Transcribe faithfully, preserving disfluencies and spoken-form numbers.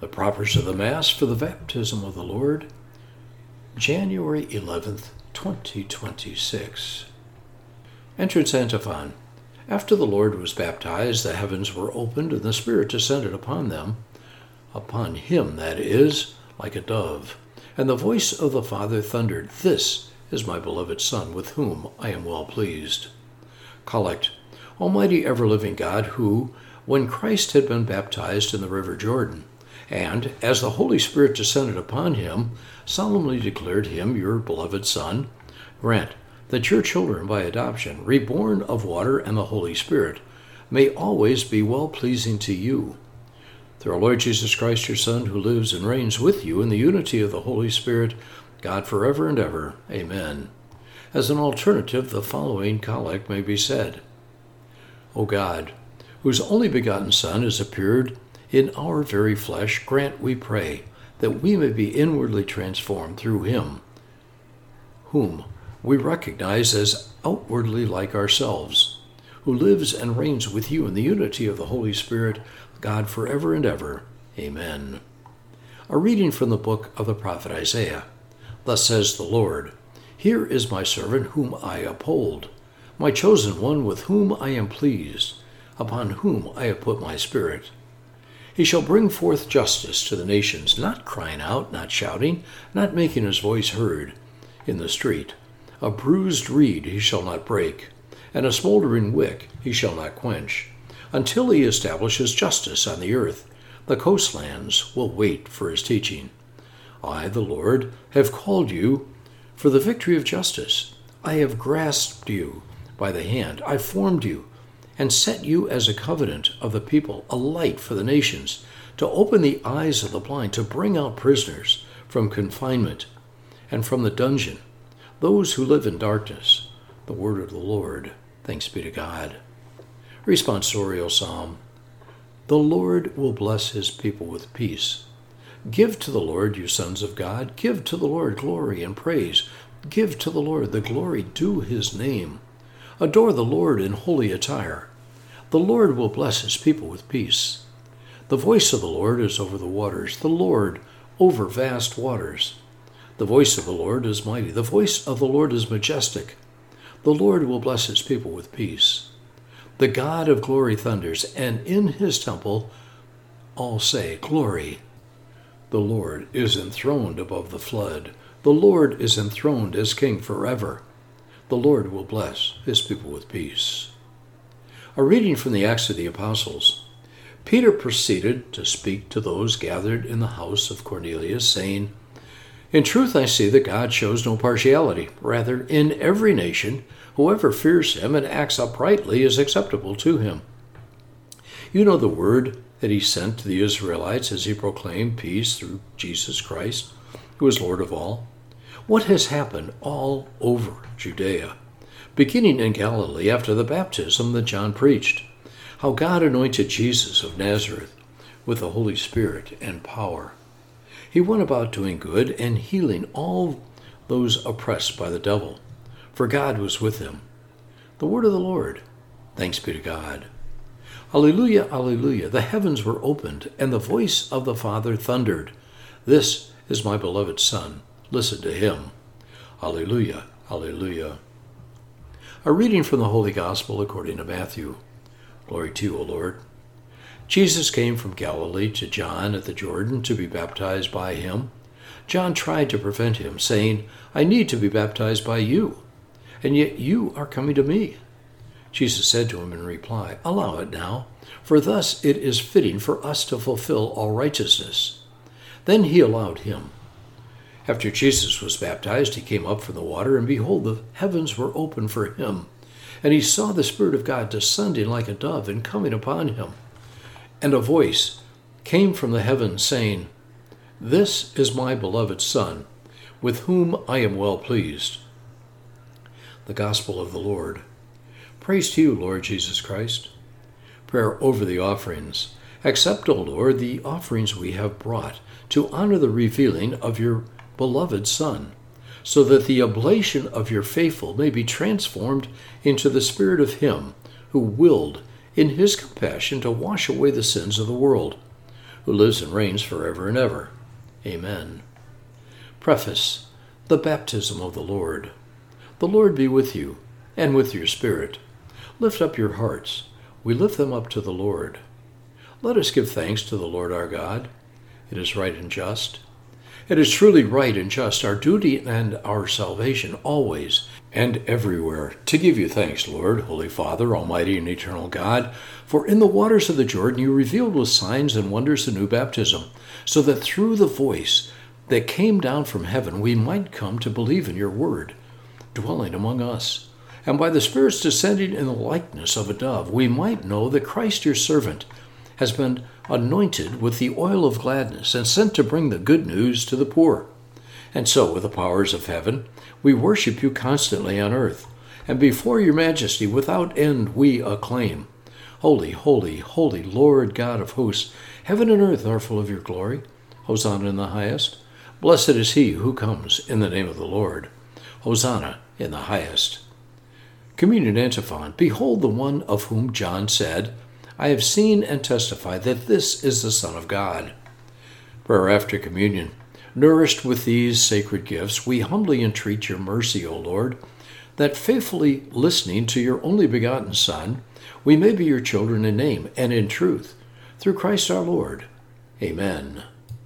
The Propers of the Mass for the Baptism of the Lord, January eleventh, twenty twenty-six. Entrance Antiphon. After the Lord was baptized, the heavens were opened, and the Spirit descended upon them, upon him, that is, like a dove. And the voice of the Father thundered, "This is my beloved Son, with whom I am well pleased." Collect. Almighty ever-living God, who, when Christ had been baptized in the river Jordan, and, as the Holy Spirit descended upon him, solemnly declared him your beloved Son, grant that your children by adoption, reborn of water and the Holy Spirit, may always be well-pleasing to you. Through our Lord Jesus Christ, your Son, who lives and reigns with you in the unity of the Holy Spirit, God forever and ever. Amen. As an alternative, the following collect may be said. O God, whose only begotten Son has appeared in our very flesh, grant, we pray, that we may be inwardly transformed through him, whom we recognize as outwardly like ourselves, who lives and reigns with you in the unity of the Holy Spirit, God forever and ever. Amen. A reading from the book of the prophet Isaiah. Thus says the Lord, "Here is my servant whom I uphold, my chosen one with whom I am pleased, upon whom I have put my spirit. He shall bring forth justice to the nations, not crying out, not shouting, not making his voice heard in the street. A bruised reed he shall not break, and a smoldering wick he shall not quench, until he establishes justice on the earth. The coastlands will wait for his teaching. I, the Lord, have called you for the victory of justice. I have grasped you by the hand. I formed you and set you as a covenant of the people, a light for the nations, to open the eyes of the blind, to bring out prisoners from confinement and from the dungeon, those who live in darkness." The word of the Lord. Thanks be to God. Responsorial Psalm. The Lord will bless his people with peace. Give to the Lord, you sons of God. Give to the Lord glory and praise. Give to the Lord the glory due his name. Adore the Lord in holy attire. The Lord will bless his people with peace. The voice of the Lord is over the waters, the Lord over vast waters. The voice of the Lord is mighty. The voice of the Lord is majestic. The Lord will bless his people with peace. The God of glory thunders, and in his temple all say, "Glory." The Lord is enthroned above the flood. The Lord is enthroned as king forever. The Lord will bless his people with peace. A reading from the Acts of the Apostles. Peter proceeded to speak to those gathered in the house of Cornelius, saying, "In truth I see that God shows no partiality. Rather, in every nation, whoever fears him and acts uprightly is acceptable to him. You know the word that he sent to the Israelites as he proclaimed peace through Jesus Christ, who is Lord of all. What has happened all over Judea, beginning in Galilee after the baptism that John preached, how God anointed Jesus of Nazareth with the Holy Spirit and power. He went about doing good and healing all those oppressed by the devil, for God was with him." The word of the Lord. Thanks be to God. Alleluia, alleluia. The heavens were opened, and the voice of the Father thundered, "This is my beloved Son. Listen to him." Alleluia, alleluia. A reading from the Holy Gospel according to Matthew. Glory to you, O Lord. Jesus came from Galilee to John at the Jordan to be baptized by him. John tried to prevent him, saying, "I need to be baptized by you, and yet you are coming to me." Jesus said to him in reply, "Allow it now, for thus it is fitting for us to fulfill all righteousness." Then he allowed him. After Jesus was baptized, he came up from the water, and behold, the heavens were opened for him, and he saw the Spirit of God descending like a dove and coming upon him. And a voice came from the heavens saying, "This is my beloved Son, with whom I am well pleased." The Gospel of the Lord. Praise to you, Lord Jesus Christ. Prayer over the offerings. Accept, O Lord, the offerings we have brought to honor the revealing of your beloved Son, so that the oblation of your faithful may be transformed into the spirit of him who willed in his compassion to wash away the sins of the world. who lives and reigns forever and ever. Amen. Preface. The Baptism of the Lord. The Lord be with you, and with your spirit. Lift up your hearts. We lift them up to the Lord. Let us give thanks to the Lord our God. It is right and just. It is truly right and just, our duty and our salvation, always and everywhere, to give you thanks, Lord, Holy Father, Almighty and Eternal God, for in the waters of the Jordan you revealed with signs and wonders the new baptism, so that through the voice that came down from heaven we might come to believe in your word, dwelling among us. And by the Spirit's descending in the likeness of a dove, we might know that Christ your servant has been anointed with the oil of gladness and sent to bring the good news to the poor. And so, with the powers of heaven, we worship you constantly on earth, and before your majesty without end we acclaim, Holy, holy, holy, Lord God of hosts, heaven and earth are full of your glory. Hosanna in the highest. Blessed is he who comes in the name of the Lord. Hosanna in the highest. Communion Antiphon. Behold the one of whom John said, I have seen and testified that this is the Son of God. Prayer after communion. Nourished with these sacred gifts, we humbly entreat your mercy, O Lord, that faithfully listening to your only begotten Son, we may be your children in name and in truth, through Christ our Lord. Amen.